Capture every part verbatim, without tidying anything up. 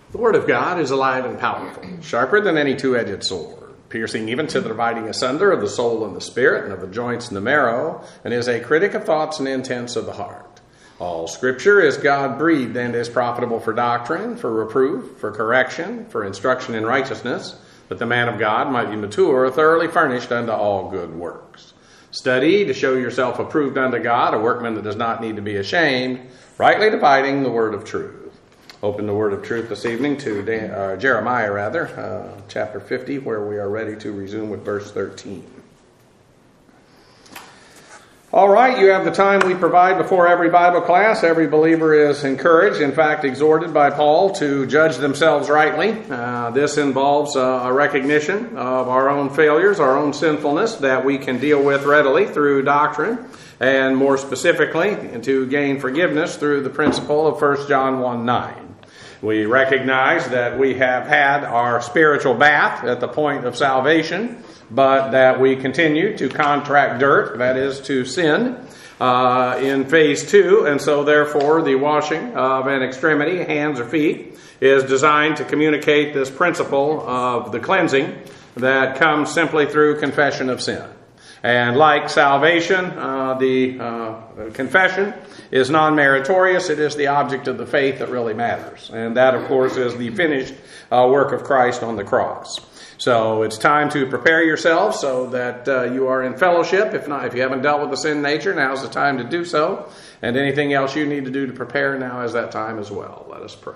The Word of God is alive and powerful, sharper than any two-edged sword, piercing even to the dividing asunder of the soul and the spirit, and of the joints and the marrow, and is a critic of thoughts and intents of the heart. All Scripture is God-breathed and is profitable for doctrine, for reproof, for correction, for instruction in righteousness, that the man of God might be mature, thoroughly furnished unto all good works. Study to show yourself approved unto God, a workman that does not need to be ashamed, rightly dividing the word of truth. Open the word of truth this evening to Dan, uh, Jeremiah, rather, uh, chapter fifty, where we are ready to resume with verse thirteen. All right, you have the time we provide before every Bible class. Every believer is encouraged, in fact, exhorted by Paul to judge themselves rightly. Uh, this involves uh, a recognition of our own failures, our own sinfulness that we can deal with readily through doctrine, and more specifically, to gain forgiveness through the principle of First John one nine. We recognize that we have had our spiritual bath at the point of salvation, but that we continue to contract dirt, that is, to sin, uh, in phase two, and so therefore the washing of an extremity, hands or feet, is designed to communicate this principle of the cleansing that comes simply through confession of sin. And like salvation, uh, the uh, confession is non-meritorious. It is the object of the faith that really matters. And that, of course, is the finished uh, work of Christ on the cross. So it's time to prepare yourselves so that uh, you are in fellowship. If not, if you haven't dealt with the sin nature, now's the time to do so. And anything else you need to do to prepare, now is that time as well. Let us pray.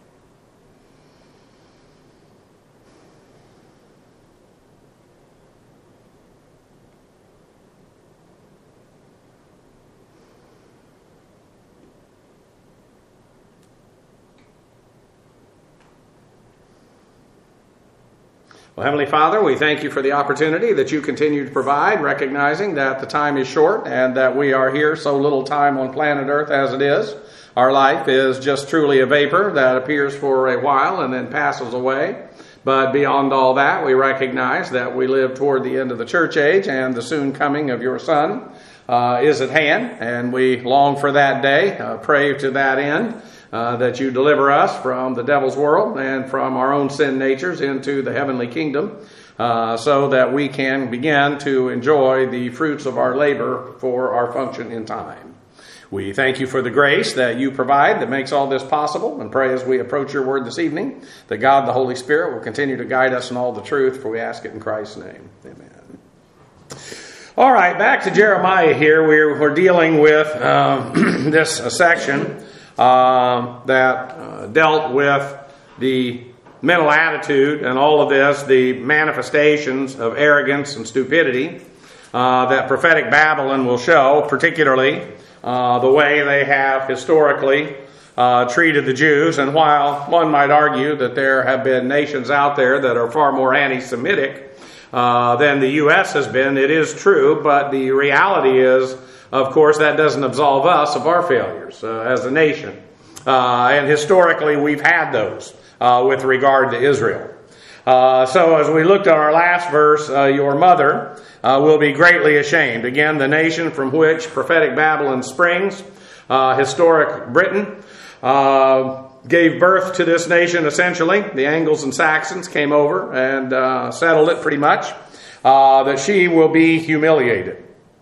Well, Heavenly Father, we thank you for the opportunity that you continue to provide, recognizing that the time is short and that we are here so little time on planet Earth as it is. Our life is just truly a vapor that appears for a while and then passes away. But beyond all that, we recognize that we live toward the end of the church age, and the soon coming of your Son uh, is at hand, and we long for that day, uh, pray to that end. Uh, that you deliver us from the devil's world and from our own sin natures into the heavenly kingdom, uh, so that we can begin to enjoy the fruits of our labor for our function in time. We thank you for the grace that you provide that makes all this possible, and pray as we approach your word this evening that God the Holy Spirit will continue to guide us in all the truth, for we ask it in Christ's name. Amen. All right, back to Jeremiah here. We're, we're dealing with uh, this uh, section Uh, that uh, dealt with the mental attitude and all of this, the manifestations of arrogance and stupidity uh, that prophetic Babylon will show, particularly uh, the way they have historically uh, treated the Jews. And while one might argue that there have been nations out there that are far more anti-Semitic uh, than the U S has been, it is true, but the reality is, of course, that doesn't absolve us of our failures uh, as a nation. Uh, and historically, we've had those uh, with regard to Israel. Uh, so as we looked at our last verse, uh, your mother uh, will be greatly ashamed. Again, the nation from which prophetic Babylon springs, uh, historic Britain, uh, gave birth to this nation essentially. The Angles and Saxons came over and uh, settled it pretty much. Uh, that she will be humiliated.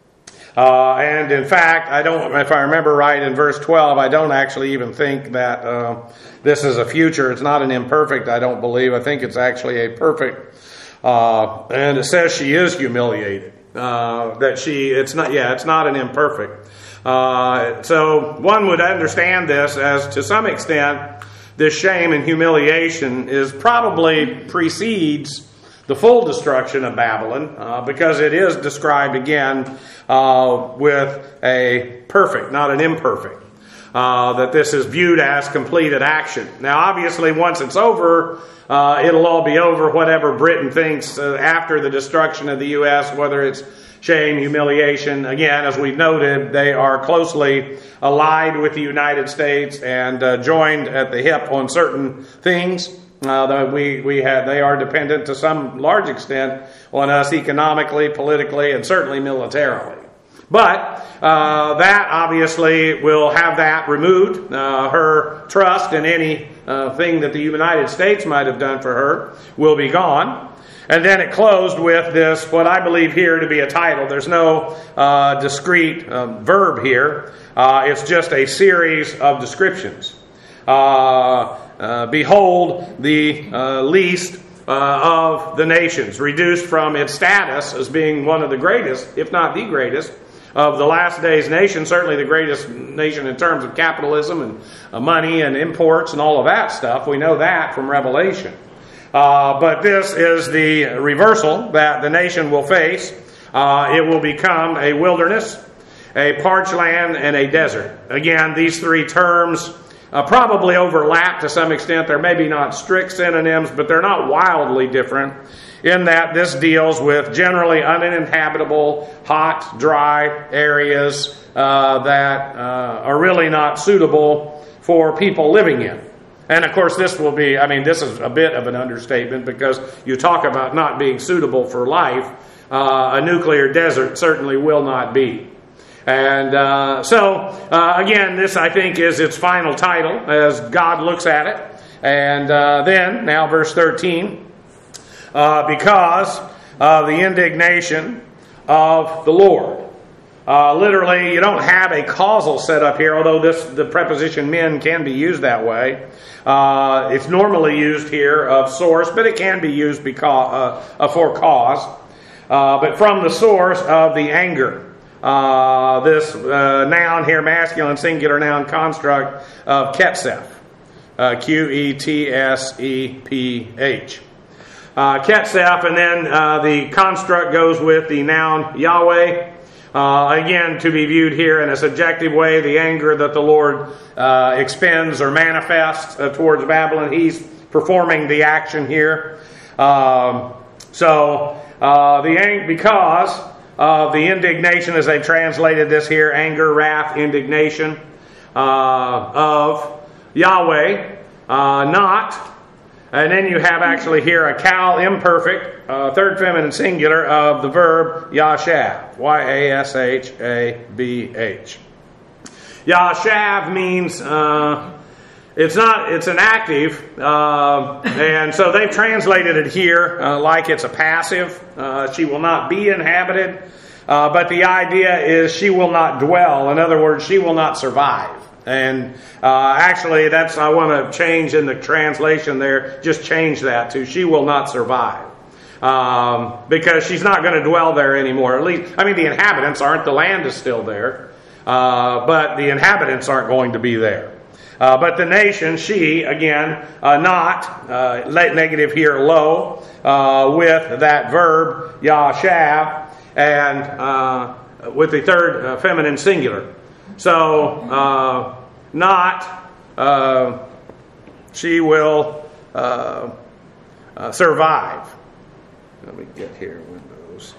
Uh, and in fact, I don't, if I remember right in verse twelve, I don't actually even think that uh, this is a future. It's not an imperfect, I don't believe. I think it's actually a perfect. Uh, and it says she is humiliated. Uh, that she, it's not, yeah, it's not an imperfect. Uh, so one would understand this as, to some extent, this shame and humiliation is probably precedes the full destruction of Babylon, uh, because it is described again uh, with a perfect, not an imperfect. Uh, that this is viewed as completed action. Now, obviously, once it's over, uh, it'll all be over, whatever Britain thinks uh, after the destruction of the U S, whether it's shame, humiliation. Again, as we've noted, they are closely allied with the United States and uh, joined at the hip on certain things. Uh, that we, we have, they are dependent to some large extent on us economically, politically, and certainly militarily. But uh, that obviously will have that removed. Uh, her trust in any uh, thing that the United States might have done for her will be gone. And then it closed with this, what I believe here to be a title. There's no uh, discrete um, verb here. Uh, it's just a series of descriptions. Uh, uh, behold, the uh, least uh, of the nations, reduced from its status as being one of the greatest, if not the greatest, of the last days nation, certainly the greatest nation in terms of capitalism and uh, money and imports and all of that stuff. We know that from Revelation. Uh, but this is the reversal that the nation will face. Uh, it will become a wilderness, a parched land, and a desert. Again, these three terms uh, probably overlap to some extent. They're maybe not strict synonyms, but they're not wildly different in that this deals with generally uninhabitable, hot, dry areas uh, that uh, are really not suitable for people living in. And of course this will be, I mean, this is a bit of an understatement because you talk about not being suitable for life. Uh, a nuclear desert certainly will not be. And uh, so, uh, again, this I think is its final title as God looks at it. And uh, then, now verse thirteen, uh, because of the indignation of the Lord. Uh, literally, you don't have a causal setup here, although this the preposition men can be used that way. Uh, it's normally used here of source, but it can be used because, uh, for cause. Uh, but from the source of the anger. Uh, this uh, noun here, masculine singular noun construct of Ketseph. Uh, Q E T S E P H. Uh, Ketseph, and then uh, the construct goes with the noun Yahweh. Uh, again, to be viewed here in a subjective way, the anger that the Lord uh, expends or manifests uh, towards Babylon. He's performing the action here. Um, so, uh, the ang- because of the indignation, as they translated this here, anger, wrath, indignation uh, of Yahweh, uh, not, and then you have actually here a cal imperfect, uh, third feminine singular of the verb yashav, Y A S H A B H. Yashav means uh, it's not, it's an active, uh, and so they've translated it here uh, like it's a passive. Uh, she will not be inhabited, uh, but the idea is she will not dwell. In other words, she will not survive. And uh, actually, that's I want to change in the translation there. Just change that to she will not survive, um, because she's not going to dwell there anymore. At least, I mean, the inhabitants aren't. The land is still there, uh, but the inhabitants aren't going to be there. Uh, but the nation, she again, uh, not uh, negative here, low, uh, with that verb yashav, and uh, with the third uh, feminine singular. So, uh, not, uh, she will uh, uh, survive. Let me get here, Windows.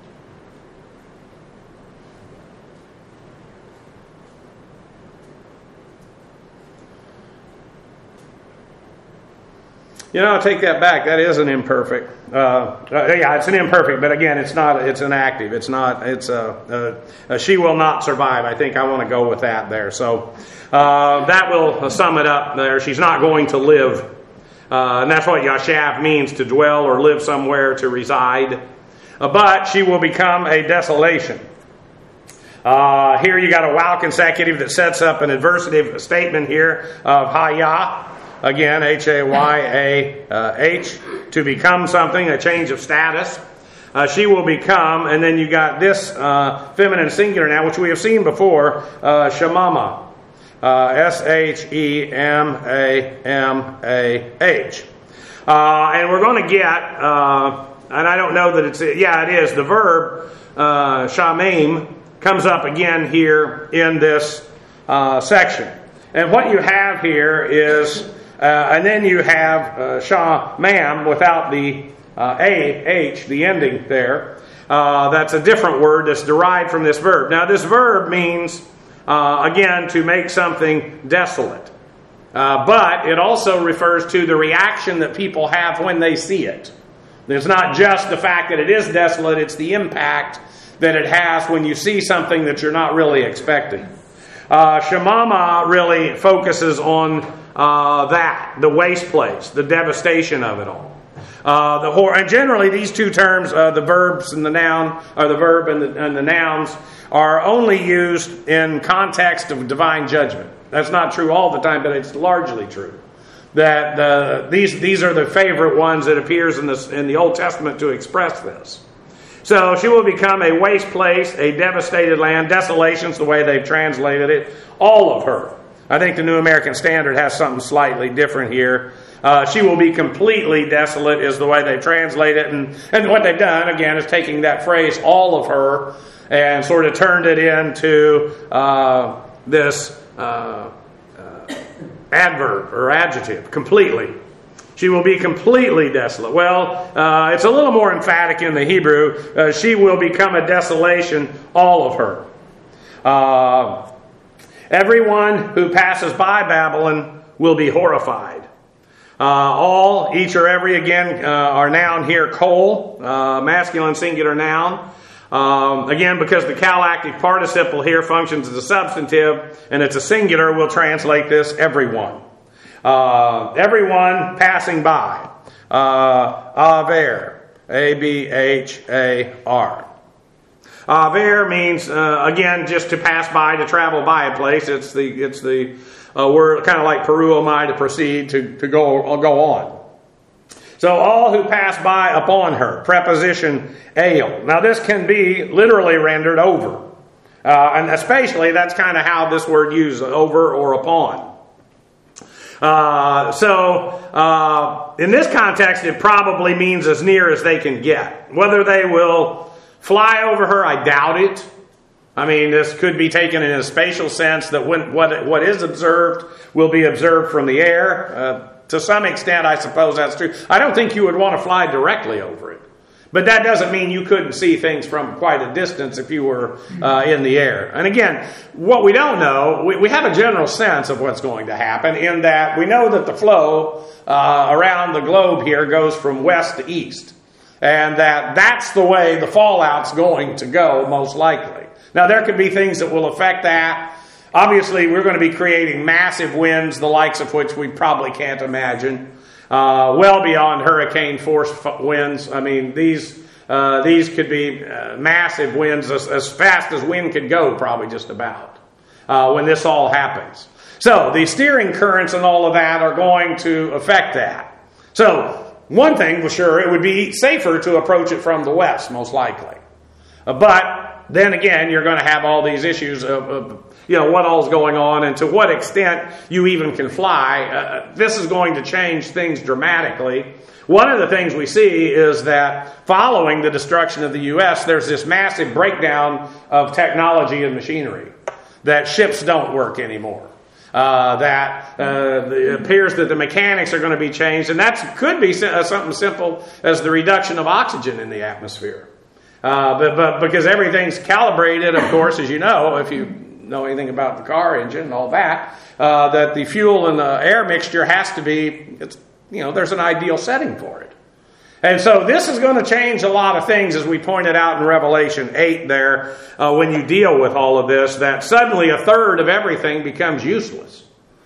You know, I'll take that back. That is an imperfect. Uh, uh, yeah, it's an imperfect, but again, it's not. It's an active. It's not. It's a. a, a she will not survive. I think I want to go with that there. So uh, that will sum it up there. She's not going to live, uh, and that's what yashav means: to dwell or live somewhere, to reside. Uh, but she will become a desolation. Uh, here you got a wow consecutive that sets up an adversative statement here of hayah. Again, H A Y A H, to become something, a change of status. Uh, she will become, and then you got this uh, feminine singular now, which we have seen before, uh, Shemama. Uh, S H E M A M A H. Uh, and we're going to get, uh, and I don't know that it's, yeah, it is, the verb, uh, Shamim, comes up again here in this uh, section. And what you have here is... Uh, and then you have uh, shamam without the uh, a, h, the ending there. Uh, that's a different word that's derived from this verb. Now this verb means, uh, again, to make something desolate. Uh, but it also refers to the reaction that people have when they see it. It's not just the fact that it is desolate, it's the impact that it has when you see something that you're not really expecting. Uh, Shemama really focuses on uh, that, the waste place, the devastation of it all. Uh, the hor- and generally, these two terms, uh, the verbs and the noun, or the verb and the, and the nouns, are only used in context of divine judgment. That's not true all the time, but it's largely true. That the, these these are the favorite ones that appears in this in the Old Testament to express this. So she will become a waste place, a devastated land. Desolation's the way they've translated it. All of her. I think the New American Standard has something slightly different here. Uh, she will be completely desolate is the way they translate it. And, and what they've done, again, is taking that phrase, all of her, and sort of turned it into uh, this uh, uh, adverb or adjective, completely. She will be completely desolate. Well, uh, it's a little more emphatic in the Hebrew. Uh, she will become a desolation, all of her. Uh, everyone who passes by Babylon will be horrified. Uh, all, each or every, again, uh, are noun here, kol, uh, masculine singular noun. Um, again, because the calactive participle here functions as a substantive, and it's a singular, we'll translate this everyone. Uh, everyone passing by. Uh, aver, A B H A R. Aver means, uh, again, just to pass by, to travel by a place. It's the, it's the, Uh, word kind of like peruomai, to proceed, to, to go, go on. So all who pass by upon her, preposition ale. Now this can be literally rendered over. Uh, and especially that's kind of how this word used, over or upon. Uh, so uh, in this context it probably means as near as they can get. Whether they will fly over her, I doubt it. I mean, this could be taken in a spatial sense that when, what, what is observed will be observed from the air. Uh, to some extent, I suppose that's true. I don't think you would want to fly directly over it. But that doesn't mean you couldn't see things from quite a distance if you were uh, in the air. And again, what we don't know, we, we have a general sense of what's going to happen in that we know that the flow uh, around the globe here goes from west to east. And that that's the way the fallout's going to go, most likely. Now, there could be things that will affect that. Obviously, we're going to be creating massive winds, the likes of which we probably can't imagine. Uh, well beyond hurricane force winds. I mean, these uh, these could be uh, massive winds, as, as fast as wind could go, probably just about, uh, when this all happens. So, the steering currents and all of that are going to affect that. So, one thing for sure, it would be safer to approach it from the west, most likely. Uh, but... Then again, you're going to have all these issues of, of, you know, what all's going on and to what extent you even can fly. Uh, this is going to change things dramatically. One of the things we see is that following the destruction of the U S, there's this massive breakdown of technology and machinery. That ships don't work anymore. Uh, that uh, it appears that the mechanics are going to be changed. And that could be something simple as the reduction of oxygen in the atmosphere. Uh, but, but because everything's calibrated, of course, as you know, if you know anything about the car engine and all that, uh, that the fuel and the air mixture has to be, it's, you know, there's an ideal setting for it. And so this is going to change a lot of things, as we pointed out in Revelation eight there, uh, when you deal with all of this, that suddenly a third of everything becomes useless.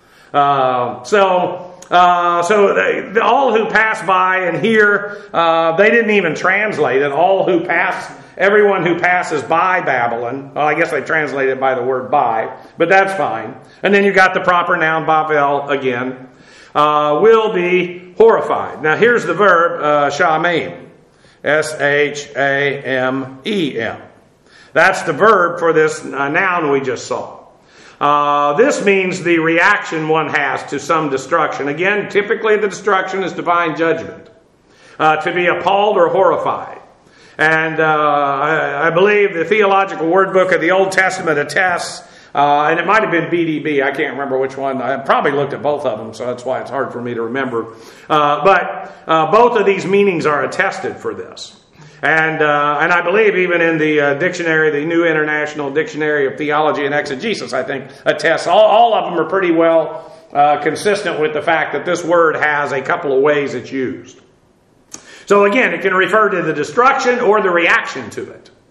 Uh, so... Uh, so they, all who pass by and hear, uh, they didn't even translate it. All who pass, everyone who passes by Babylon. Well, I guess they translated it by the word by, but that's fine. And then you got the proper noun Bavel again. Uh, will be horrified. Now here's the verb uh, shamem, S H A M E M. That's the verb for this uh, noun we just saw. Uh, this means the reaction one has to some destruction. Again, typically the destruction is divine judgment. Uh, to be appalled or horrified. And uh, I, I believe the Theological Word Book of the Old Testament attests, uh, and it might have been B D B, I can't remember which one. I probably looked at both of them, so that's why it's hard for me to remember. Uh, but uh, both of these meanings are attested for this. And uh, and I believe even in the uh, dictionary, the New International Dictionary of Theology and Exegesis, I think, attests. All, all of them are pretty well uh, consistent with the fact that this word has a couple of ways it's used. So again, it can refer to the destruction or the reaction to it.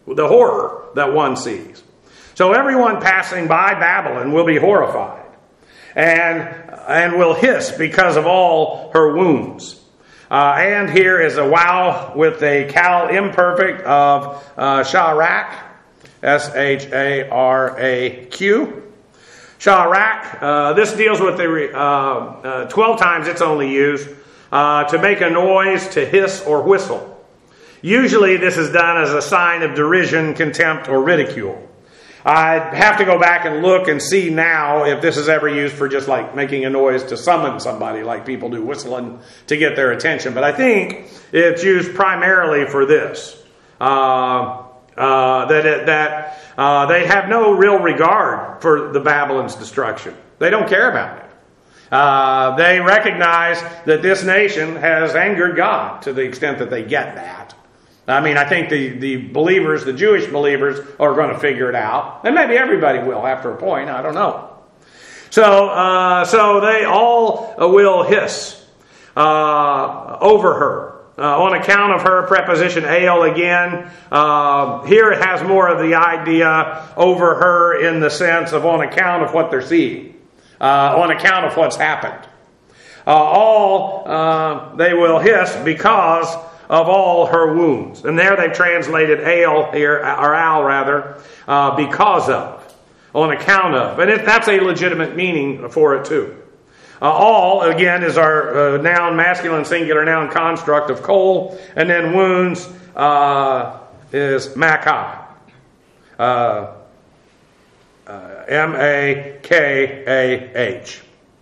the horror that one sees. So everyone passing by Babylon will be horrified and, and will hiss because of all her wounds. Uh, and here is a wow with a cal imperfect of uh, Sharak, S H A R A Q. Sharak, uh, this deals with the uh, uh, twelve times it's only used uh, to make a noise, to hiss or whistle. Usually this is done as a sign of derision, contempt, or ridicule. I'd have to go back and look and see now if this is ever used for just like making a noise to summon somebody, like people do whistling to get their attention. But I think it's used primarily for this. Uh, uh, that it, that uh, they have no real regard for the Babylon's destruction. They don't care about it. Uh, they recognize that this nation has angered God to the extent that they get that. I mean, I think the, the believers, the Jewish believers, are going to figure it out. And maybe everybody will after a point. I don't know. So, uh, so they all will hiss uh, over her. Uh, on account of her, preposition ale again. Uh, here it has more of the idea over her in the sense of on account of what they're seeing. Uh, on account of what's happened. Uh, all uh, they will hiss because of all her wounds. And there they've translated ale here, or al rather, uh, because of, on account of. And it, that's a legitimate meaning for it too. Uh, all, again, is our uh, noun, masculine singular noun construct of coal. And then wounds uh, is makah. Uh, uh, M A K A H.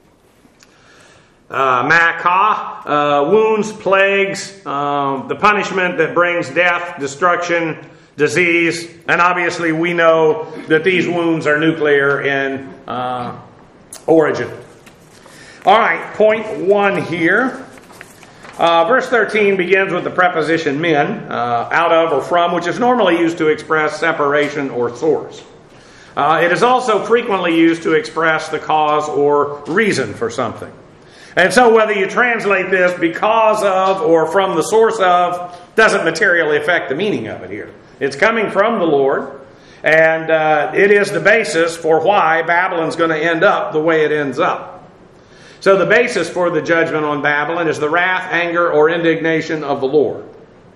Uh, Makah, uh, wounds, plagues, um, the punishment that brings death, destruction, disease, and obviously we know that these wounds are nuclear in uh, origin. All right, point one here. Uh, verse thirteen begins with the preposition min, uh, out of or from, which is normally used to express separation or source. Uh, it is also frequently used to express the cause or reason for something. And so whether you translate this because of or from the source of doesn't materially affect the meaning of it here. It's coming from the Lord, and uh, it is the basis for why Babylon's going to end up the way it ends up. So the basis for the judgment on Babylon is the wrath, anger, or indignation of the Lord.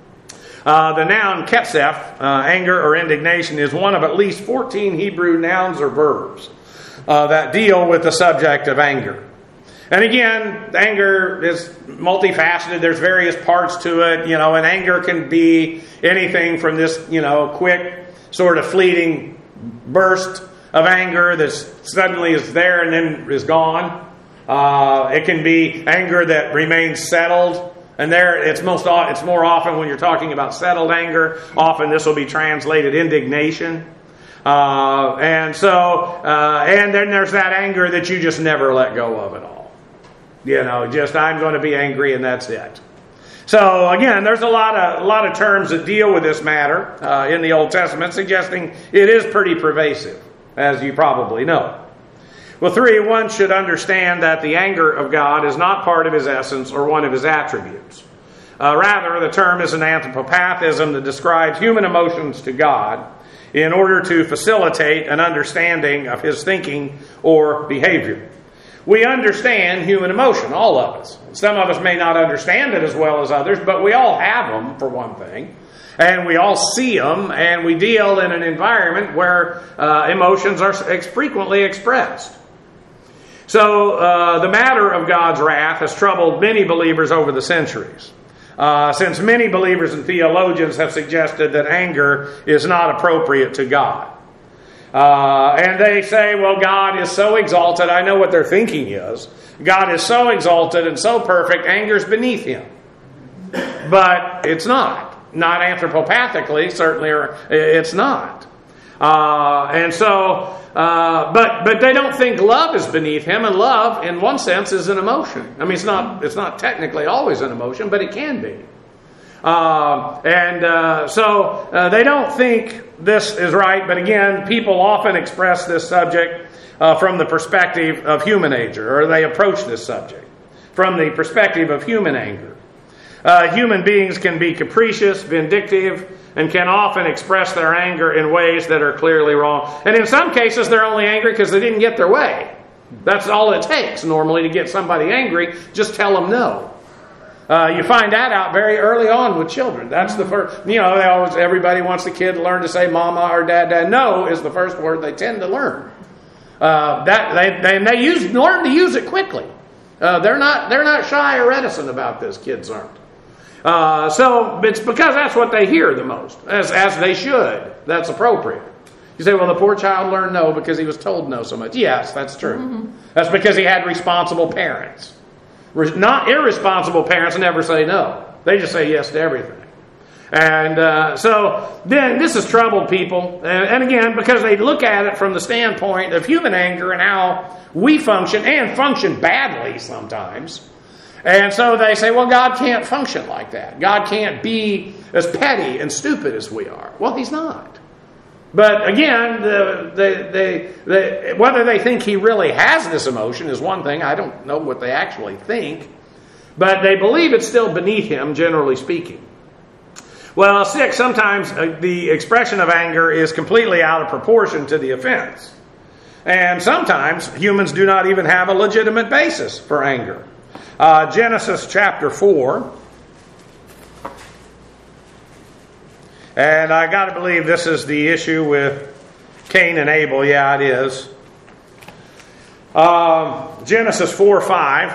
Uh, the noun ketsef, uh, anger or indignation, is one of at least fourteen Hebrew nouns or verbs uh, that deal with the subject of anger. And again, anger is multifaceted. There's various parts to it, you know, and anger can be anything from this, you know, quick, sort of fleeting burst of anger that suddenly is there and then is gone. Uh, it can be anger that remains settled. And there, it's most it's more often when you're talking about settled anger, often this will be translated indignation. Uh, and so, uh, and then there's that anger that you just never let go of at all. You know, just I'm going to be angry and that's it. So again, there's a lot of a lot of terms that deal with this matter uh, in the Old Testament, suggesting it is pretty pervasive, as you probably know. Well, three, one should understand that the anger of God is not part of his essence or one of his attributes. Uh, rather, the term is an anthropopathism that describes human emotions to God in order to facilitate an understanding of his thinking or behavior. We understand human emotion, all of us. Some of us may not understand it as well as others, but we all have them, for one thing. And we all see them, and we deal in an environment where uh, emotions are ex- frequently expressed. So uh, the matter of God's wrath has troubled many believers over the centuries, uh, since many believers and theologians have suggested that anger is not appropriate to God. Uh, and they say, well, God is so exalted. I know what their thinking is. God is so exalted and so perfect, anger's beneath him. But it's not. Not anthropopathically, certainly it's not. Uh, and so, uh, but but they don't think love is beneath him, and love, in one sense, is an emotion. I mean, it's not it's not technically always an emotion, but it can be. Uh, and uh, so uh, they don't think this is right, but again, people often express this subject uh, from the perspective of human anger, or they approach this subject from the perspective of human anger. Uh, human beings can be capricious, vindictive, and can often express their anger in ways that are clearly wrong. And in some cases, they're only angry because they didn't get their way. That's all it takes normally to get somebody angry. Just tell them no. Uh, you find that out very early on with children. That's the first, you know, they always, everybody wants the kid to learn to say mama or dad, dad. No is the first word they tend to learn. Uh, that they, they, they use, learn to use it quickly. Uh, they're not, they're not shy or reticent about this. Kids aren't. Uh, so it's because that's what they hear the most, as, as they should. That's appropriate. You say, well, the poor child learned no because he was told no so much. Yes, that's true. Mm-hmm. That's because he had responsible parents. Not irresponsible parents never say no. They just say yes to everything. And uh, so then this has troubled people. And, and again, because they look at it from the standpoint of human anger and how we function, and function badly sometimes. And so they say, well, God can't function like that. God can't be as petty and stupid as we are. Well, He's not. But again, the, the, the, the, whether they think He really has this emotion is one thing. I don't know what they actually think. But they believe it's still beneath Him, generally speaking. Well, six, sometimes the expression of anger is completely out of proportion to the offense. And sometimes humans do not even have a legitimate basis for anger. Uh, Genesis chapter four. And I got to believe this is the issue with Cain and Abel. Yeah, it is. Um, Genesis four five.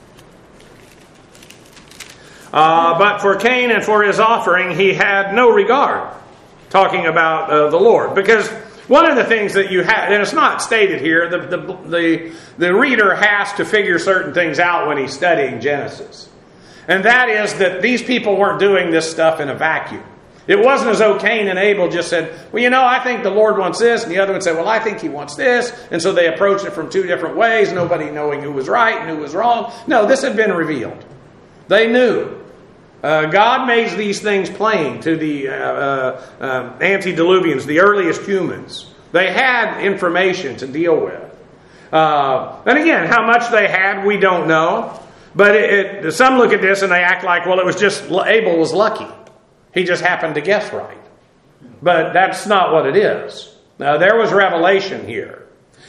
Uh, but for Cain and for his offering, he had no regard. Talking about uh, the Lord. Because one of the things that you have, and it's not stated here, the, the, the, the reader has to figure certain things out when he's studying Genesis. And that is that these people weren't doing this stuff in a vacuum. It wasn't as though Cain and Abel just said, well, you know, I think the Lord wants this. And the other one said, well, I think He wants this. And so they approached it from two different ways, nobody knowing who was right and who was wrong. No, this had been revealed. They knew. Uh, God makes these things plain to the uh, uh, uh, antediluvians, the earliest humans. They had information to deal with. Uh, and again, how much they had, we don't know. But it, it, some look at this and they act like, well, it was just Abel was lucky. He just happened to guess right. But that's not what it is. Now, there was revelation here.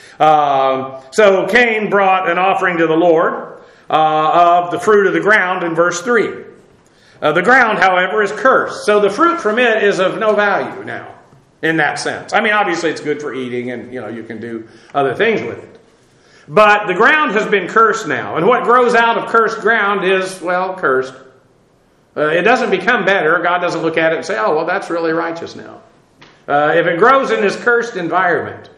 Uh, so Cain brought an offering to the Lord uh, of the fruit of the ground in verse three. Uh, the ground, however, is cursed. So the fruit from it is of no value now, in that sense. I mean, obviously it's good for eating and, you know, you can do other things with it. But the ground has been cursed now. And what grows out of cursed ground is, well, cursed. Uh, it doesn't become better. God doesn't look at it and say, oh, well, that's really righteous now. Uh, if it grows in this cursed environment,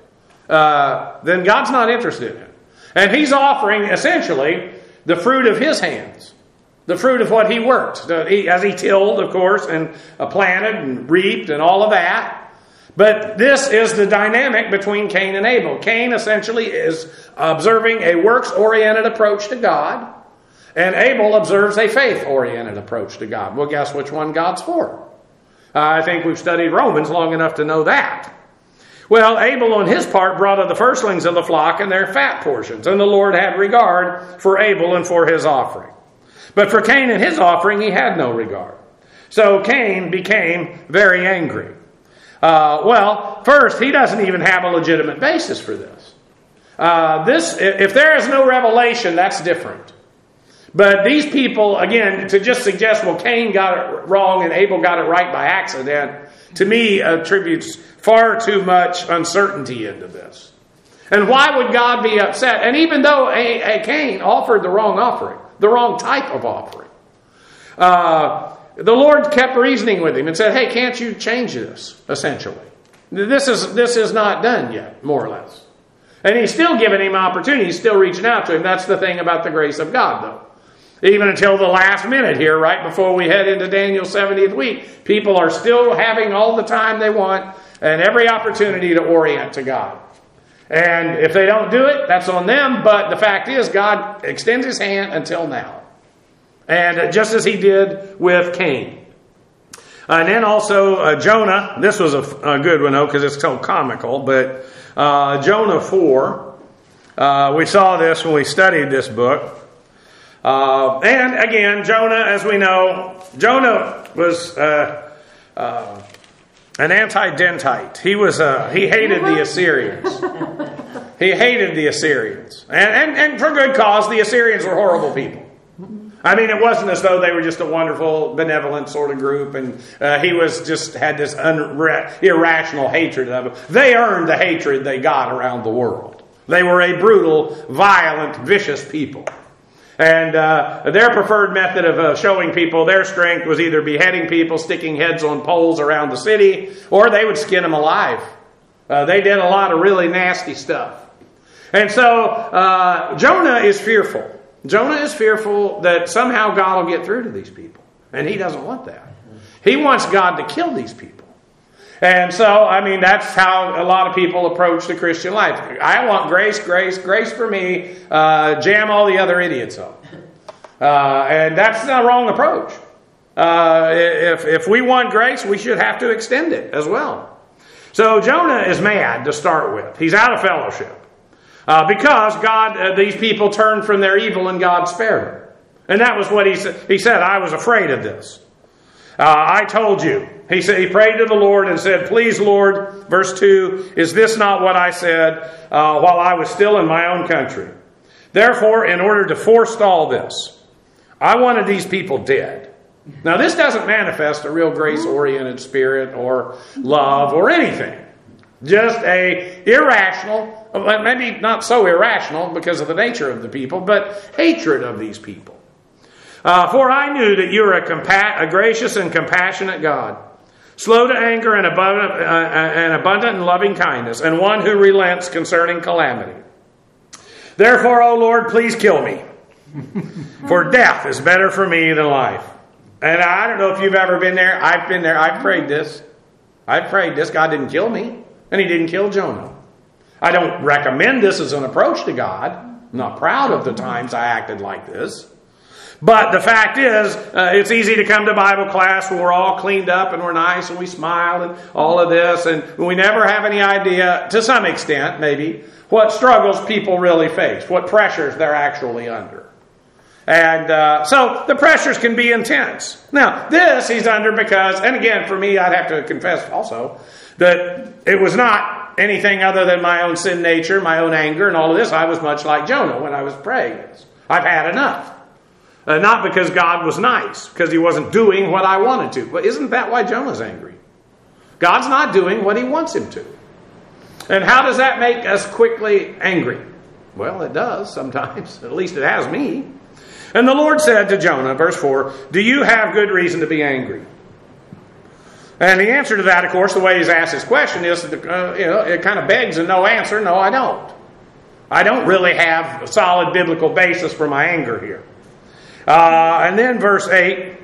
uh, then God's not interested in it. And He's offering, essentially, the fruit of His hands. The fruit of what He worked. So he, as He tilled, of course, and uh, planted and reaped and all of that. But this is the dynamic between Cain and Abel. Cain essentially is observing a works-oriented approach to God. And Abel observes a faith-oriented approach to God. Well, guess which one God's for? Uh, I think we've studied Romans long enough to know that. Well, Abel on his part brought of the firstlings of the flock and their fat portions. And the Lord had regard for Abel and for his offering. But for Cain and his offering, He had no regard. So Cain became very angry. Uh, well, first, he doesn't even have a legitimate basis for this. Uh, this, if there is no revelation, that's different. But these people, again, to just suggest, well, Cain got it wrong and Abel got it right by accident, to me attributes far too much uncertainty into this. And why would God be upset? And even though a, a Cain offered the wrong offering, the wrong type of offering, uh, the Lord kept reasoning with him and said, hey, can't you change this, essentially? This is, this is not done yet, more or less. And He's still giving him opportunity. He's still reaching out to him. That's the thing about the grace of God, though. Even until the last minute here, right before we head into Daniel's seventieth week, people are still having all the time they want and every opportunity to orient to God. And if they don't do it, that's on them. But the fact is, God extends His hand until now. And just as He did with Cain. And then also uh, Jonah. This was a, a good one, though, because it's so comical. But uh, Jonah four. Uh, we saw this when we studied this book. Uh, Uh, and again, Jonah, as we know, Jonah was uh, uh, an anti-dentite. He was uh, he hated the Assyrians. He hated the Assyrians, and, and and for good cause. The Assyrians were horrible people. I mean, it wasn't as though they were just a wonderful, benevolent sort of group, and uh, he was just had this unra- irrational hatred of them. They earned the hatred they got around the world. They were a brutal, violent, vicious people. And uh, their preferred method of uh, showing people their strength was either beheading people, sticking heads on poles around the city, or they would skin them alive. Uh, they did a lot of really nasty stuff. And so uh, Jonah is fearful. Jonah is fearful that somehow God will get through to these people. And he doesn't want that. He wants God to kill these people. And so, I mean, that's how a lot of people approach the Christian life. I want grace, grace, grace for me. Uh, jam all the other idiots up. Uh, and that's the wrong approach. Uh, if, if we want grace, we should have to extend it as well. So Jonah is mad to start with. He's out of fellowship. Uh, because God, uh, these people turned from their evil and God spared them. And that was what he said. He said, I was afraid of this. Uh, I told you. He said, he prayed to the Lord and said, please, Lord, verse two, is this not what I said uh, while I was still in my own country? Therefore, in order to forestall this, I wanted these people dead. Now, this doesn't manifest a real grace-oriented spirit or love or anything. Just a irrational, maybe not so irrational because of the nature of the people, but hatred of these people. Uh, for I knew that you are a, compa- a gracious and compassionate God, slow to anger and abundant, uh, and abundant in loving kindness, and one who relents concerning calamity. Therefore, O Lord, please kill me, for death is better for me than life. And I don't know if you've ever been there. I've been there. I've prayed this. I've prayed this. God didn't kill me. And he didn't kill Jonah. I don't recommend this as an approach to God. I'm not proud of the times I acted like this. But the fact is, uh, it's easy to come to Bible class when we're all cleaned up and we're nice and we smile and all of this. And we never have any idea, to some extent maybe, what struggles people really face, what pressures they're actually under. And uh, so the pressures can be intense. Now, this he's under because, and again, for me, I'd have to confess also, that it was not anything other than my own sin nature, my own anger, and all of this. I was much like Jonah when I was praying this. I've had enough. Uh, not because God was nice, because he wasn't doing what I wanted to. But isn't that why Jonah's angry? God's not doing what he wants him to. And how does that make us quickly angry? Well, it does sometimes. At least it has me. And the Lord said to Jonah, verse four, do you have good reason to be angry? And the answer to that, of course, the way he's asked his question is, uh, you know, it kind of begs a no answer. No, I don't. I don't really have a solid biblical basis for my anger here. Uh, and then verse eight,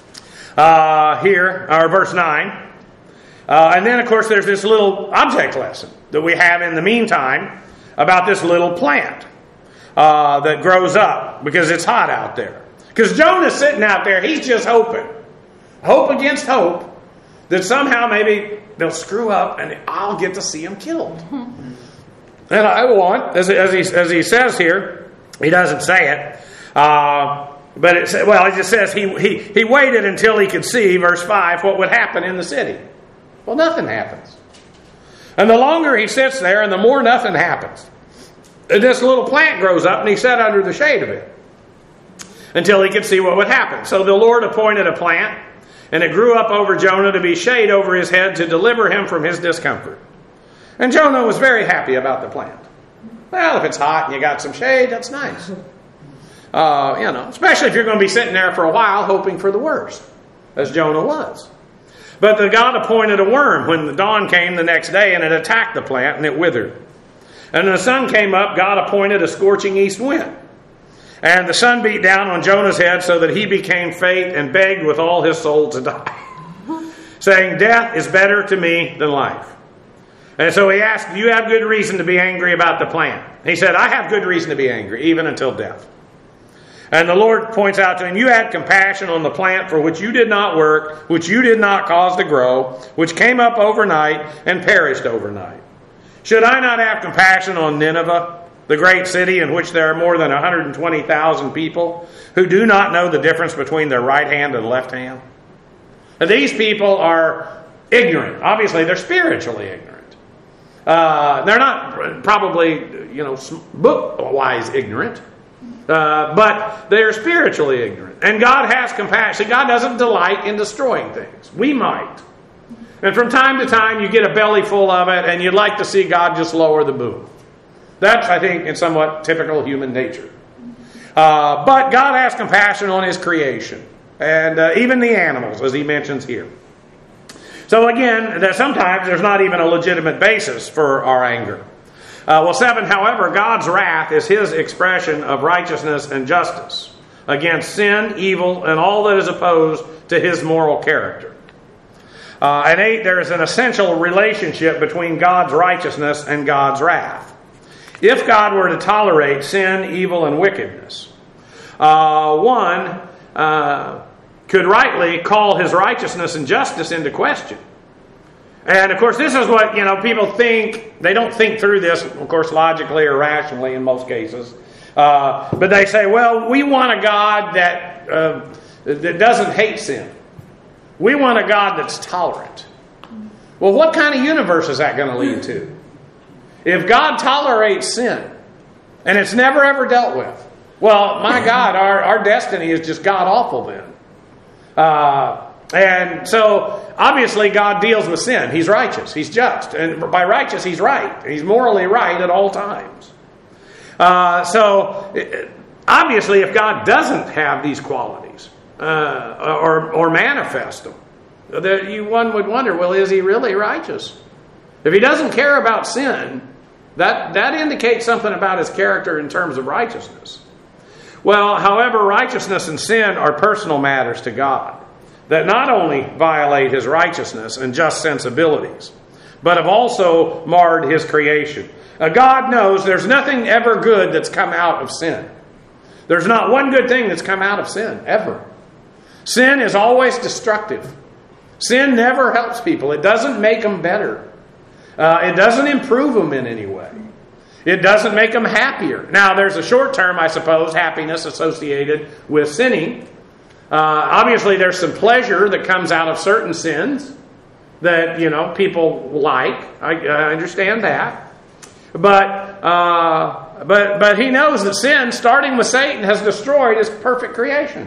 uh, here, or verse nine. Uh, and then, of course, there's this little object lesson that we have in the meantime about this little plant uh, that grows up because it's hot out there. Because Jonah's sitting out there, he's just hoping. Hope against hope. That somehow maybe they'll screw up and I'll get to see him killed. And I want, as, as, he, as he says here, he doesn't say it, uh, but it, well, it just says he, he, he waited until he could see, verse five, what would happen in the city. Well, nothing happens. And the longer he sits there and the more nothing happens. And this little plant grows up and he sat under the shade of it until he could see what would happen. So the Lord appointed a plant. And it grew up over Jonah to be shade over his head to deliver him from his discomfort. And Jonah was very happy about the plant. Well, if it's hot and you got some shade, that's nice. Uh, you know, especially if you're going to be sitting there for a while hoping for the worst, as Jonah was. But the God appointed a worm when the dawn came the next day, and it attacked the plant and it withered. And when the sun came up, God appointed a scorching east wind. And the sun beat down on Jonah's head so that he became faint and begged with all his soul to die, saying, death is better to me than life. And so he asked, do you have good reason to be angry about the plant? He said, I have good reason to be angry, even until death. And the Lord points out to him, you had compassion on the plant for which you did not work, which you did not cause to grow, which came up overnight and perished overnight. Should I not have compassion on Nineveh, the great city in which there are more than one hundred twenty thousand people who do not know the difference between their right hand and left hand? And these people are ignorant. Obviously, they're spiritually ignorant. Uh, they're not probably, you know, book-wise ignorant, uh, but they are spiritually ignorant. And God has compassion. God doesn't delight in destroying things. We might. And from time to time, you get a belly full of it, and you'd like to see God just lower the boom. That's, I think, in somewhat typical human nature. Uh, but God has compassion on His creation, and uh, even the animals, as He mentions here. So again, that sometimes there's not even a legitimate basis for our anger. Uh, well, seven, however, God's wrath is His expression of righteousness and justice against sin, evil, and all that is opposed to His moral character. Uh, and eight, there is an essential relationship between God's righteousness and God's wrath. If God were to tolerate sin, evil, and wickedness, uh, one uh, could rightly call His righteousness and justice into question. And of course, this is what, you know, people think. They don't think through this, of course, logically or rationally in most cases. Uh, but they say, well, we want a God that uh, that doesn't hate sin. We want a God that's tolerant. Well, what kind of universe is that going to lead to? If God tolerates sin, and it's never ever dealt with, well, my God, our, our destiny is just God-awful then. Uh, and so, obviously, God deals with sin. He's righteous. He's just. And by righteous, He's right. He's morally right at all times. Uh, so, obviously, if God doesn't have these qualities, uh, or, or manifest them, the, you, one would wonder, well, is He really righteous? If He doesn't care about sin, that, that indicates something about His character in terms of righteousness. Well, however, righteousness and sin are personal matters to God that not only violate His righteousness and just sensibilities, but have also marred His creation. Now, God knows there's nothing ever good that's come out of sin. There's not one good thing that's come out of sin, ever. Sin is always destructive. Sin never helps people. It doesn't make them better. Uh, it doesn't improve them in any way. It doesn't make them happier. Now, there's a short-term, I suppose, happiness associated with sinning. Uh, obviously, there's some pleasure that comes out of certain sins that, you know, people like. I, I understand that. But, uh, but, but He knows that sin, starting with Satan, has destroyed His perfect creation.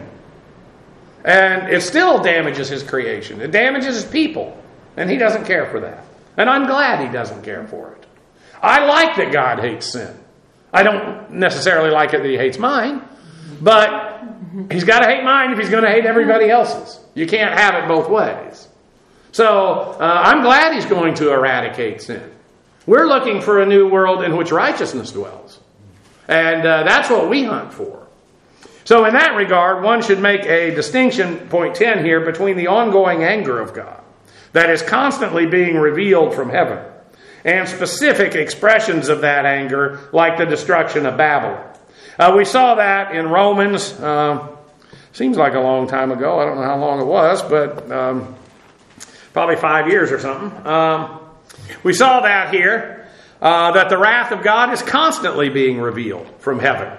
And it still damages His creation. It damages His people. And He doesn't care for that. And I'm glad He doesn't care for it. I like that God hates sin. I don't necessarily like it that He hates mine. But He's got to hate mine if He's going to hate everybody else's. You can't have it both ways. So uh, I'm glad He's going to eradicate sin. We're looking for a new world in which righteousness dwells. And uh, that's what we hunt for. So in that regard, one should make a distinction, point ten here, between the ongoing anger of God that is constantly being revealed from heaven and specific expressions of that anger, like the destruction of Babylon. Uh, we saw that in Romans, uh, seems like a long time ago. I don't know how long it was, but um, probably five years or something. Um, we saw that here, uh, that the wrath of God is constantly being revealed from heaven.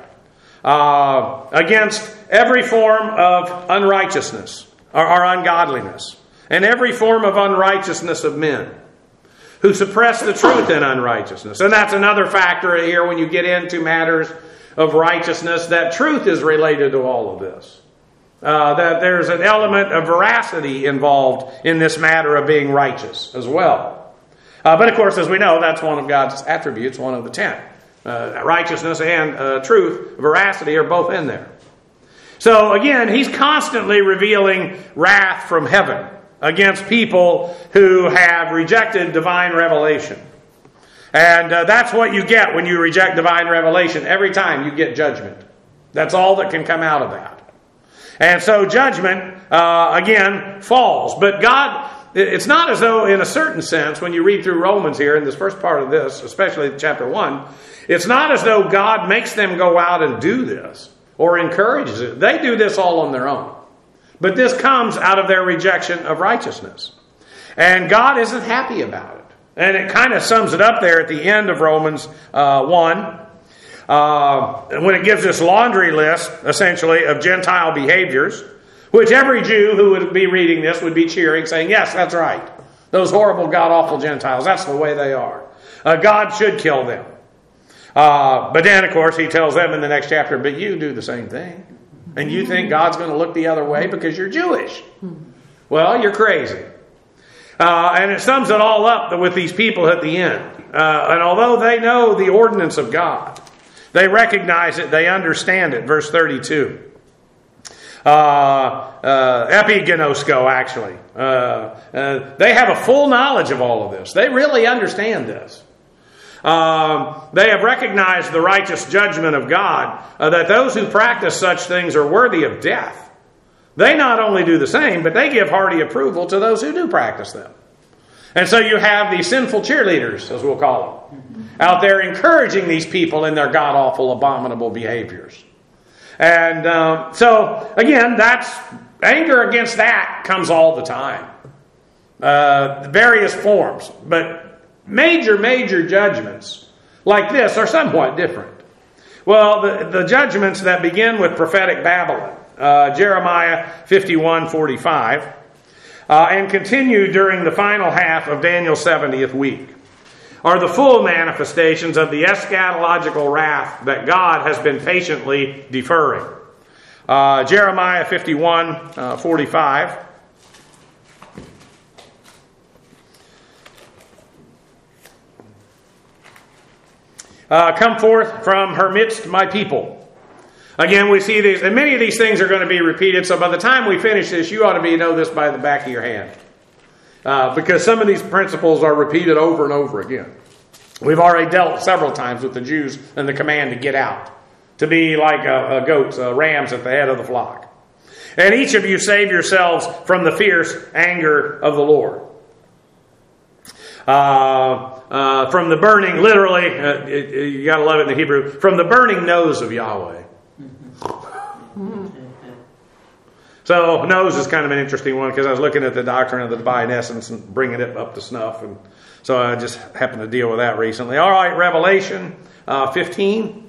Uh, against every form of unrighteousness or, or ungodliness, and every form of unrighteousness of men who suppress the truth in unrighteousness. And that's another factor here when you get into matters of righteousness, that truth is related to all of this. Uh, that there's an element of veracity involved in this matter of being righteous as well. Uh, but of course, as we know, that's one of God's attributes, one of the ten. Uh, righteousness and uh, truth, veracity are both in there. So again, He's constantly revealing wrath from heaven against people who have rejected divine revelation. And uh, that's what you get when you reject divine revelation. Every time you get judgment. That's all that can come out of that. And so judgment, uh, again, falls. But God, it's not as though in a certain sense, when you read through Romans here in this first part of this, especially chapter one, it's not as though God makes them go out and do this or encourages it. They do this all on their own. But this comes out of their rejection of righteousness. And God isn't happy about it. And it kind of sums it up there at the end of Romans uh, one. Uh, when it gives this laundry list, essentially, of Gentile behaviors, which every Jew who would be reading this would be cheering, saying, yes, that's right. Those horrible, god-awful Gentiles, that's the way they are. Uh, God should kill them. Uh, but then, of course, he tells them in the next chapter, but you do the same thing. And you think God's going to look the other way because you're Jewish. Well, you're crazy. Uh, and it sums it all up with these people at the end. Uh, and although they know the ordinance of God, they recognize it, they understand it. Verse thirty-two. Uh, uh, epigenosko, actually. Uh, uh, they have a full knowledge of all of this. They really understand this. Um, they have recognized the righteous judgment of God, uh, that those who practice such things are worthy of death. They not only do the same, but they give hearty approval to those who do practice them. And so you have these sinful cheerleaders, as we'll call them, out there encouraging these people in their god-awful, abominable behaviors. And um, so, again, that's anger against that comes all the time. Uh, various forms. But major, major judgments like this are somewhat different. Well, the, the judgments that begin with prophetic Babylon, uh, Jeremiah fifty-one forty-five, uh, and continue during the final half of Daniel's seventieth week, are the full manifestations of the eschatological wrath that God has been patiently deferring. Uh, Jeremiah fifty-one forty-five. Uh, come forth from her midst, my people. Again, we see these, and many of these things are going to be repeated, so by the time we finish this, you ought to be know this by the back of your hand. Uh, because some of these principles are repeated over and over again. We've already dealt several times with the Jews and the command to get out, to be like uh, uh, goats, uh, rams at the head of the flock. And each of you save yourselves from the fierce anger of the Lord. Uh, uh, from the burning, literally, uh, it, it, you got to love it in the Hebrew, from the burning nose of Yahweh. So nose is kind of an interesting one because I was looking at the doctrine of the divine essence and bringing it up to snuff, and so I just happened to deal with that recently. All right, Revelation uh, fifteen.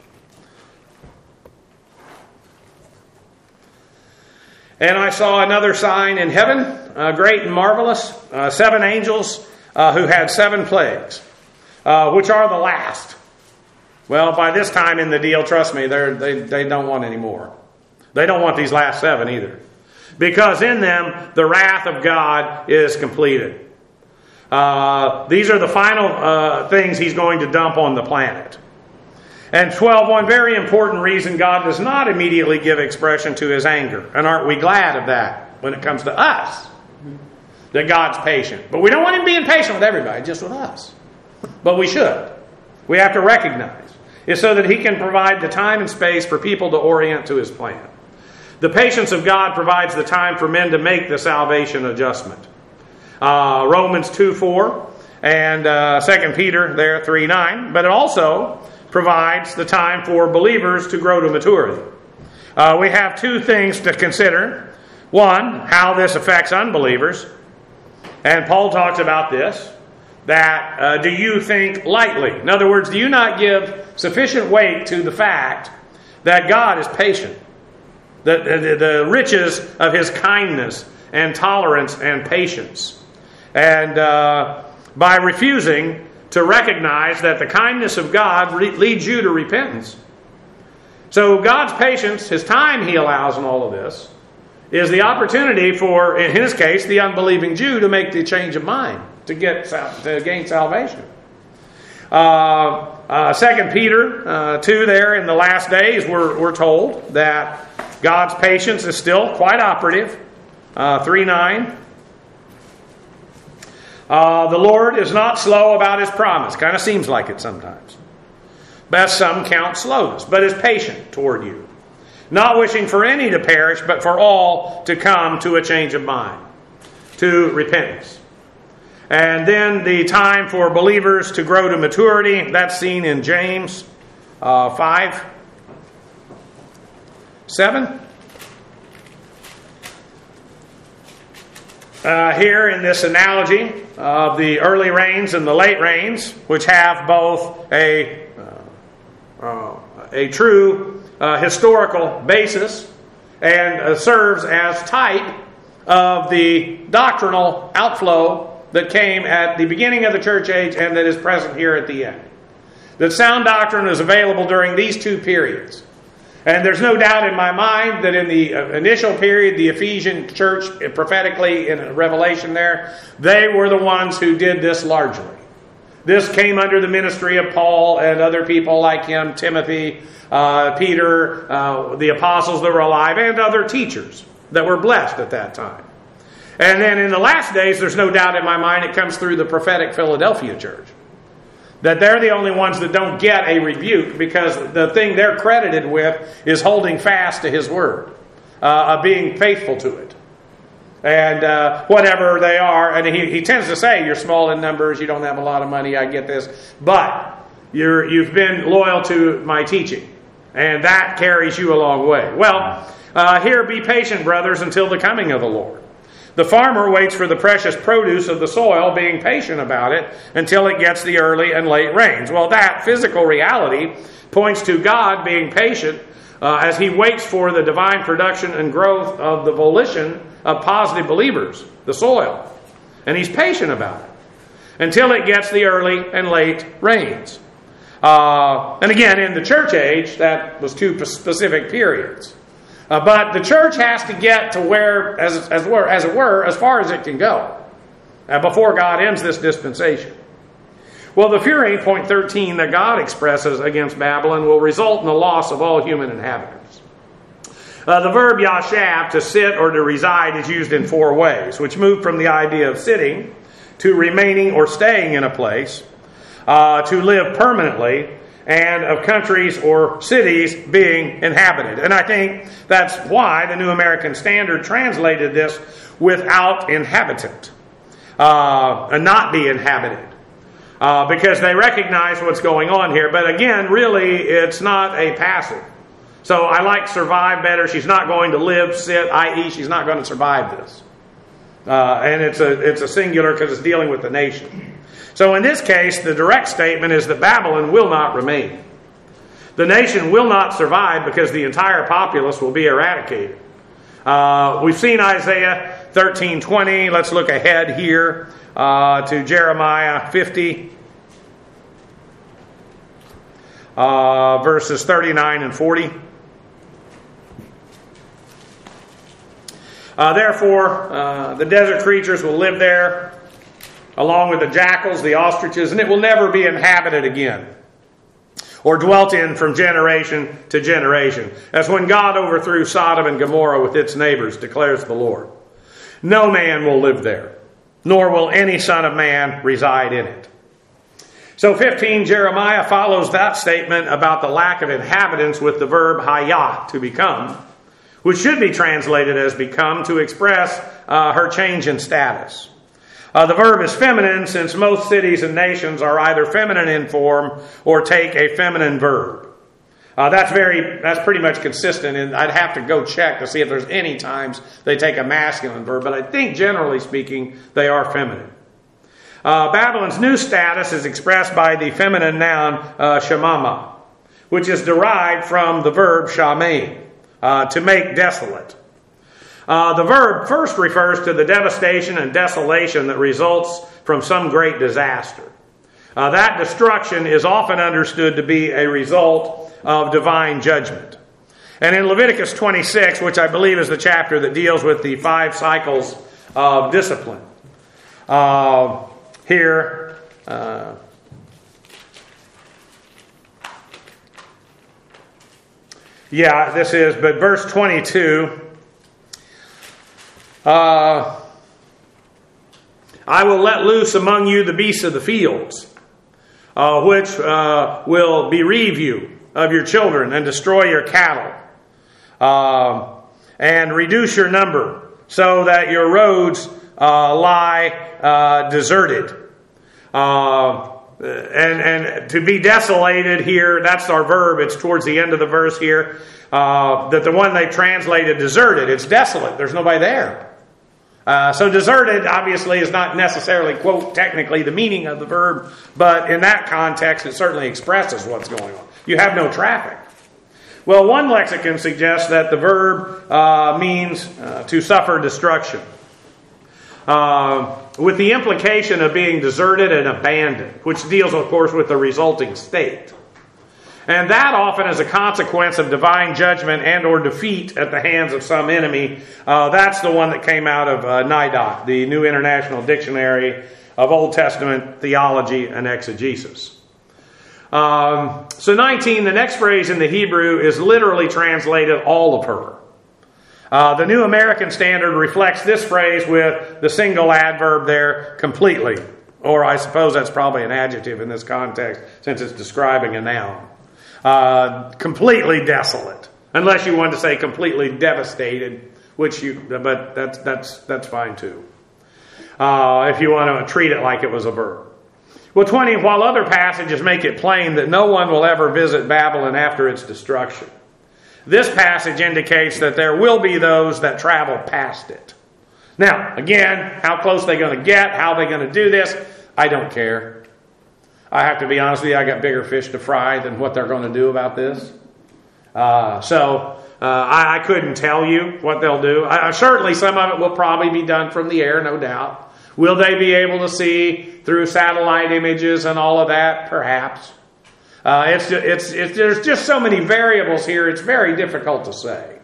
And I saw another sign in heaven, uh, great and marvelous, uh, seven angels uh, who had seven plagues, uh, which are the last. Well, by this time in the deal, trust me, they they don't want any more. They don't want these last seven either. Because in them, the wrath of God is completed. Uh, these are the final uh, things he's going to dump on the planet. And twelve, one very important reason God does not immediately give expression to his anger. And aren't we glad of that when it comes to us? That God's patient. But we don't want him being patient with everybody, just with us. But we should. We have to recognize. It's so that he can provide the time and space for people to orient to his plan. The patience of God provides the time for men to make the salvation adjustment. Uh, Romans two four and uh, Second Peter there three nine. But it also provides the time for believers to grow to maturity. Uh, we have two things to consider. One, how this affects unbelievers. And Paul talks about this. That uh, do you think lightly? In other words, do you not give sufficient weight to the fact that God is patient? The, the, the riches of his kindness and tolerance and patience. And uh, by refusing to recognize that the kindness of God re- leads you to repentance. So God's patience, his time he allows in all of this, is the opportunity for, in his case, the unbelieving Jew to make the change of mind, to get to gain salvation. Uh, uh, Second Peter uh, two there in the last days, we're, we're told that God's patience is still quite operative. Uh, three nine. Uh, the Lord is not slow about his promise. Kind of seems like it sometimes. Best some count slowness, but is patient toward you. Not wishing for any to perish, but for all to come to a change of mind, to repentance. And then the time for believers to grow to maturity, that's seen in James uh, five seven. Uh, here in this analogy of the early rains and the late rains, which have both a uh, uh, uh, a true uh, historical basis and uh, serves as type of the doctrinal outflow that came at the beginning of the church age and that is present here at the end. That sound doctrine is available during these two periods. And there's no doubt in my mind that in the initial period, the Ephesian church, prophetically in Revelation there, they were the ones who did this largely. This came under the ministry of Paul and other people like him, Timothy, uh, Peter, uh, the apostles that were alive, and other teachers that were blessed at that time. And then in the last days, there's no doubt in my mind, it comes through the prophetic Philadelphia church. That they're the only ones that don't get a rebuke because the thing they're credited with is holding fast to His Word, uh, of being faithful to it. And uh, whatever they are, and he, he tends to say, you're small in numbers, you don't have a lot of money, I get this, but you're, you've been loyal to my teaching, and that carries you a long way. Well, uh, here, be patient, brothers, until the coming of the Lord. The farmer waits for the precious produce of the soil, being patient about it, until it gets the early and late rains. Well, that physical reality points to God being patient uh, as He waits for the divine production and growth of the volition of positive believers, the soil. And He's patient about it until it gets the early and late rains. Uh, and again, in the church age, that was two specific periods. Uh, but the church has to get to where, as, as, were, as it were, as far as it can go uh, before God ends this dispensation. Well, the fury, point thirteen, that God expresses against Babylon will result in the loss of all human inhabitants. Uh, the verb yashav, to sit or to reside, is used in four ways, which move from the idea of sitting to remaining or staying in a place, uh, to live permanently, and of countries or cities being inhabited. And I think that's why the New American Standard translated this without inhabitant, uh, and not be inhabited, uh, because they recognize what's going on here. But again, really, it's not a passive. So I like survive better. She's not going to live, sit, that is she's not going to survive this. Uh, and it's a, it's a singular because it's dealing with the nation. So in this case, the direct statement is that Babylon will not remain. The nation will not survive because the entire populace will be eradicated. Uh, we've seen Isaiah thirteen twenty. Let's look ahead here uh, to Jeremiah fifty, uh, verses thirty-nine and forty. Uh, therefore, uh, the desert creatures will live there, along with the jackals, the ostriches, and it will never be inhabited again, or dwelt in from generation to generation, as when God overthrew Sodom and Gomorrah with its neighbors, declares the Lord. No man will live there, nor will any son of man reside in it. So fifteen, Jeremiah follows that statement about the lack of inhabitants with the verb hayah, to become, which should be translated as become, to express uh, her change in status. Uh, the verb is feminine, since most cities and nations are either feminine in form or take a feminine verb. Uh, that's very, that's pretty much consistent, and I'd have to go check to see if there's any times they take a masculine verb, but I think generally speaking they are feminine. Uh, Babylon's new status is expressed by the feminine noun uh, shamama, which is derived from the verb shamein, uh, to make desolate. Uh, the verb first refers to the devastation and desolation that results from some great disaster. Uh, that destruction is often understood to be a result of divine judgment. And in Leviticus twenty-six, which I believe is the chapter that deals with the five cycles of discipline, uh, here, uh, yeah, this is, but verse twenty-two, Uh, I will let loose among you the beasts of the fields, uh, which uh, will bereave you of your children and destroy your cattle, uh, and reduce your number, so that your roads uh, lie uh, deserted. Uh, and, and to be desolated here, that's our verb. It's towards the end of the verse here. Uh, that the one they translated deserted, it's desolate. There's nobody there. Uh, so deserted, obviously, is not necessarily, quote, technically the meaning of the verb, but in that context, it certainly expresses what's going on. You have no traffic. Well, one lexicon suggests that the verb uh, means uh, to suffer destruction, uh, with the implication of being deserted and abandoned, which deals, of course, with the resulting state. And that often as a consequence of divine judgment and or defeat at the hands of some enemy. Uh, that's the one that came out of uh, N I D O T, the New International Dictionary of Old Testament Theology and Exegesis. Um, so nineteen, the next phrase in the Hebrew is literally translated all of her. Uh, the New American Standard reflects this phrase with the single adverb there, completely. Or I suppose that's probably an adjective in this context since it's describing a noun. Uh, completely desolate, unless you want to say completely devastated, which you, but that's that's that's fine too. Uh, if you want to treat it like it was a verb. Well, twenty. While other passages make it plain that no one will ever visit Babylon after its destruction, this passage indicates that there will be those that travel past it. Now, again, how close are they going to get? How are they going to do this? I don't care. I have to be honest with you, I got bigger fish to fry than what they're going to do about this. Uh, so uh, I, I couldn't tell you what they'll do. I, certainly some of it will probably be done from the air, no doubt. Will they be able to see through satellite images and all of that? Perhaps. Uh, it's, it's, it's, there's just so many variables here, it's very difficult to say.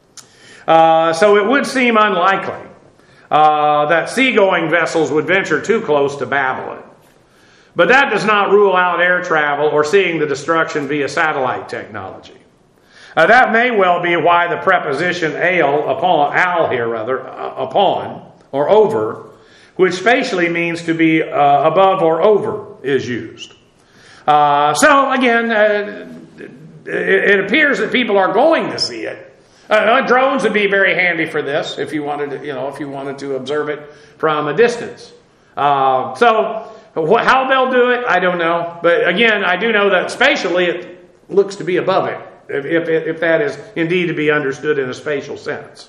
Uh, so it would seem unlikely uh, that seagoing vessels would venture too close to Babylon. But that does not rule out air travel or seeing the destruction via satellite technology. Uh, that may well be why the preposition al upon, al here rather, uh, upon or over, which spatially means to be uh, above or over, is used. Uh, so again, uh, it, it appears that people are going to see it. Uh, drones would be very handy for this if you wanted to, you know, if you wanted to observe it from a distance. Uh, so. How they'll do it, I don't know. But again, I do know that spatially it looks to be above it, if, if, if that is indeed to be understood in a spatial sense.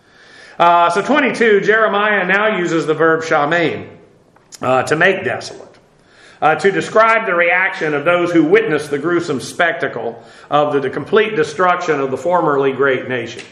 Uh, so twenty-two, Jeremiah now uses the verb shamein, uh, to make desolate, uh, to describe the reaction of those who witness the gruesome spectacle of the, the complete destruction of the formerly great nation.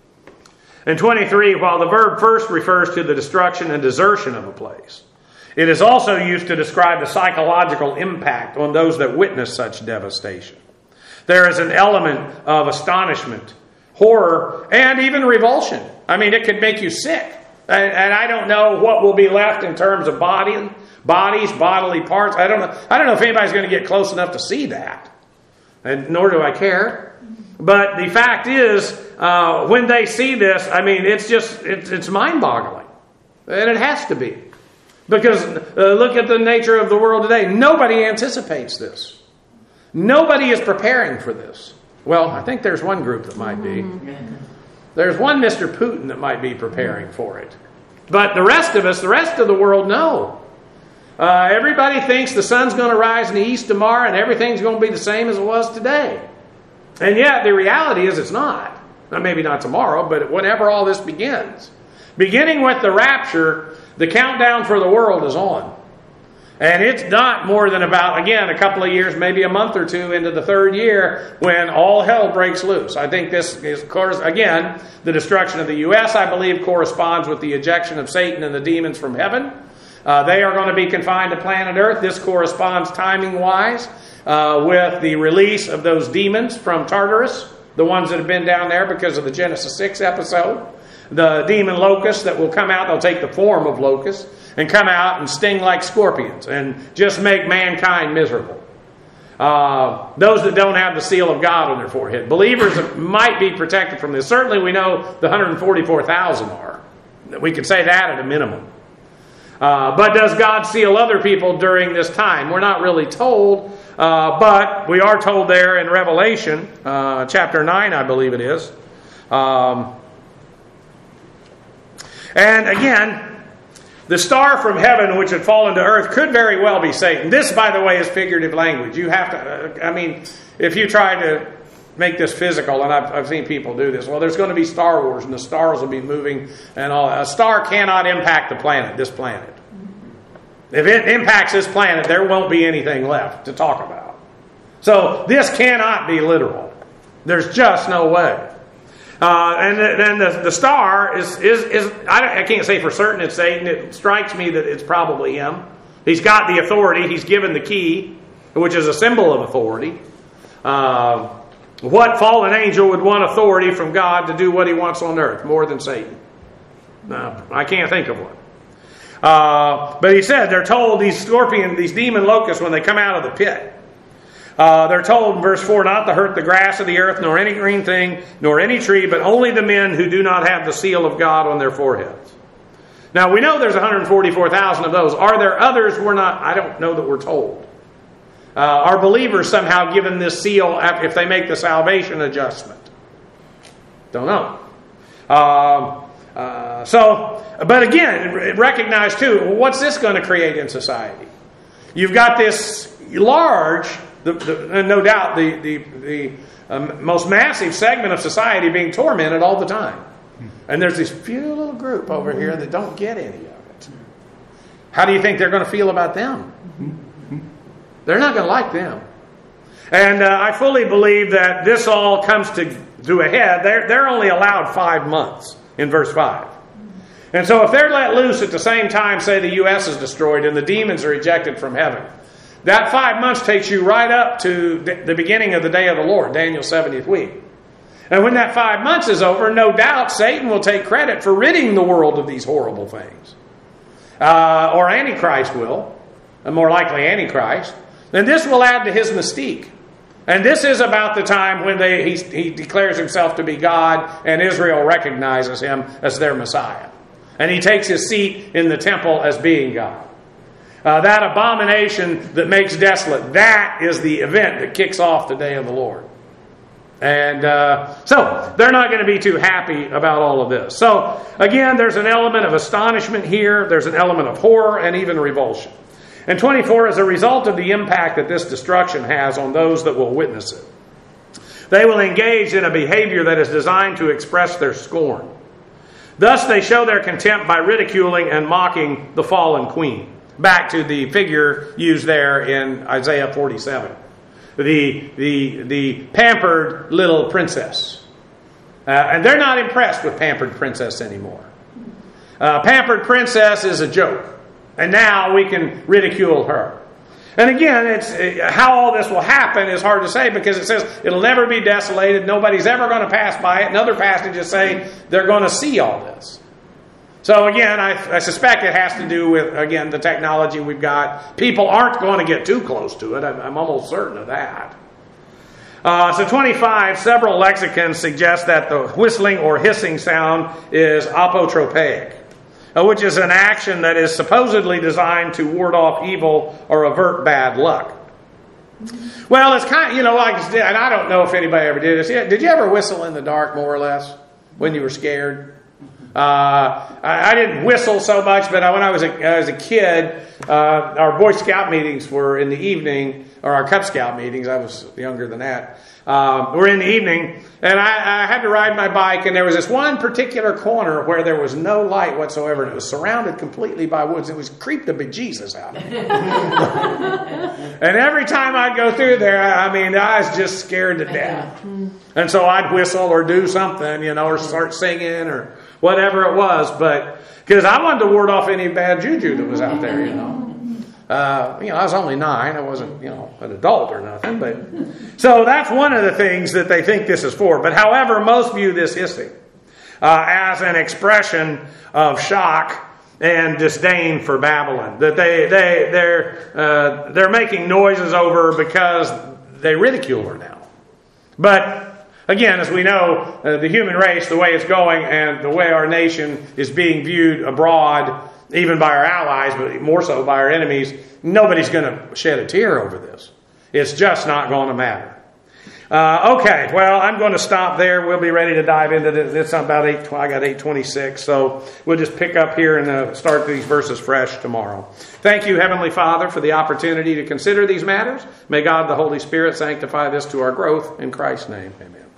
In twenty-three, while the verb first refers to the destruction and desertion of a place, it is also used to describe the psychological impact on those that witness such devastation. There is an element of astonishment, horror, and even revulsion. I mean, it could make you sick. And, and I don't know what will be left in terms of body, bodies, bodily parts. I don't know. I don't know if anybody's going to get close enough to see that. And nor do I care. But the fact is, uh, when they see this, I mean, it's just, it's, it's mind-boggling. And it has to be. Because uh, look at the nature of the world today. Nobody anticipates this. Nobody is preparing for this. Well, I think there's one group that might be. There's one Mister Putin that might be preparing for it. But the rest of us, the rest of the world, no. Uh, everybody thinks the sun's going to rise in the east tomorrow and everything's going to be the same as it was today. And yet the reality is it's not. Now, maybe not tomorrow, but whenever all this begins. Beginning with the rapture, the countdown for the world is on. And it's not more than about, again, a couple of years, maybe a month or two into the third year when all hell breaks loose. I think this is, again, the destruction of the U S, I believe, corresponds with the ejection of Satan and the demons from heaven. Uh, they are going to be confined to planet Earth. This corresponds timing-wise uh, with the release of those demons from Tartarus, the ones that have been down there because of the Genesis six episode. The demon locusts that will come out, they'll take the form of locusts and come out and sting like scorpions and just make mankind miserable. Uh, those that don't have the seal of God on their forehead. Believers might be protected from this. Certainly we know the one hundred forty-four thousand are. We could say that at a minimum. Uh, but does God seal other people during this time? We're not really told, uh, but we are told there in Revelation, uh, chapter nine, I believe it is. Um, and again, the star from heaven which had fallen to earth could very well be Satan. This, by the way, is figurative language. You have to, uh, I mean, if you try to make this physical, and I've, I've seen people do this, well, there's going to be Star Wars, and the stars will be moving, and all. A star cannot impact the planet, this planet. If it impacts this planet, there won't be anything left to talk about. So this cannot be literal. There's just no way. Uh, and then the, the star is, is, is I, I can't say for certain it's Satan. It strikes me that it's probably him. He's got the authority. He's given the key, which is a symbol of authority. Uh, what fallen angel would want authority from God to do what he wants on earth more than Satan? No, I can't think of one. Uh, but he said they're told, these scorpion, these demon locusts, when they come out of the pit, Uh, they're told in verse four not to hurt the grass of the earth, nor any green thing, nor any tree, but only the men who do not have the seal of God on their foreheads. Now, we know there's one hundred forty-four thousand of those. Are there others? We're not, I don't know that we're told. Uh, are believers somehow given this seal if they make the salvation adjustment? Don't know. Uh, uh, so, but again, recognize too, what's this going to create in society? You've got this large... The, the, and no doubt the, the, the um, most massive segment of society being tormented all the time. And there's this few little group over here that don't get any of it. How do you think they're going to feel about them? They're not going to like them. And uh, I fully believe that this all comes to, to a head. They're, they're only allowed five months in verse five. And so if they're let loose at the same time, say the U S is destroyed and the demons are ejected from heaven, that five months takes you right up to the beginning of the day of the Lord, Daniel's seventieth week. And when that five months is over, no doubt Satan will take credit for ridding the world of these horrible things. Uh, or Antichrist will, and more likely Antichrist. And this will add to his mystique. And this is about the time when they, he, he declares himself to be God and Israel recognizes him as their Messiah. And he takes his seat in the temple as being God. Uh, that abomination that makes desolate, that is the event that kicks off the day of the Lord. And uh, so, they're not going to be too happy about all of this. So, again, there's an element of astonishment here. There's an element of horror and even revulsion. And twenty-four, as a result of the impact that this destruction has on those that will witness it, they will engage in a behavior that is designed to express their scorn. Thus, they show their contempt by ridiculing and mocking the fallen queen. Back to the figure used there in Isaiah forty-seven. The, the, the pampered little princess. Uh, and they're not impressed with pampered princess anymore. Uh, pampered princess is a joke. And now we can ridicule her. And again, it's uh, how all this will happen is hard to say because it says it'll never be desolated. Nobody's ever going to pass by it. And other passages say they're going to see all this. So again, I, I suspect it has to do with, again, the technology we've got. People aren't going to get too close to it. I'm, I'm almost certain of that. Uh, so twenty-five, several lexicons suggest that the whistling or hissing sound is apotropaic, uh, which is an action that is supposedly designed to ward off evil or avert bad luck. Well, it's kind of, you know, like, and I don't know if anybody ever did this. Did you ever whistle in the dark, more or less, when you were scared? Uh, I, I didn't whistle so much, but I, when I was a, as a kid, uh, our Boy Scout meetings were in the evening, or our Cub Scout meetings. I was younger than that. Um, were in the evening, and I, I had to ride my bike, and there was this one particular corner where there was no light whatsoever, and it was surrounded completely by woods. It was creeped the bejesus out of me. And every time I'd go through there, I mean, I was just scared to death. And so I'd whistle or do something, you know, or start singing or whatever it was, but because I wanted to ward off any bad juju that was out there, you know. Uh, you know, I was only nine. I wasn't, you know, an adult or nothing. But so that's one of the things that they think this is for. But however, most view this hissing uh, as an expression of shock and disdain for Babylon. That they they they're uh, they're making noises over because they ridicule her now. But again, as we know, uh, the human race, the way it's going, and the way our nation is being viewed abroad, even by our allies, but more so by our enemies, nobody's going to shed a tear over this. It's just not going to matter. Uh, okay, well, I'm going to stop there. We'll be ready to dive into this. It's about eight. I got eight twenty-six, so we'll just pick up here and uh, start these verses fresh tomorrow. Thank you, Heavenly Father, for the opportunity to consider these matters. May God, the Holy Spirit, sanctify this to our growth. In Christ's name, amen.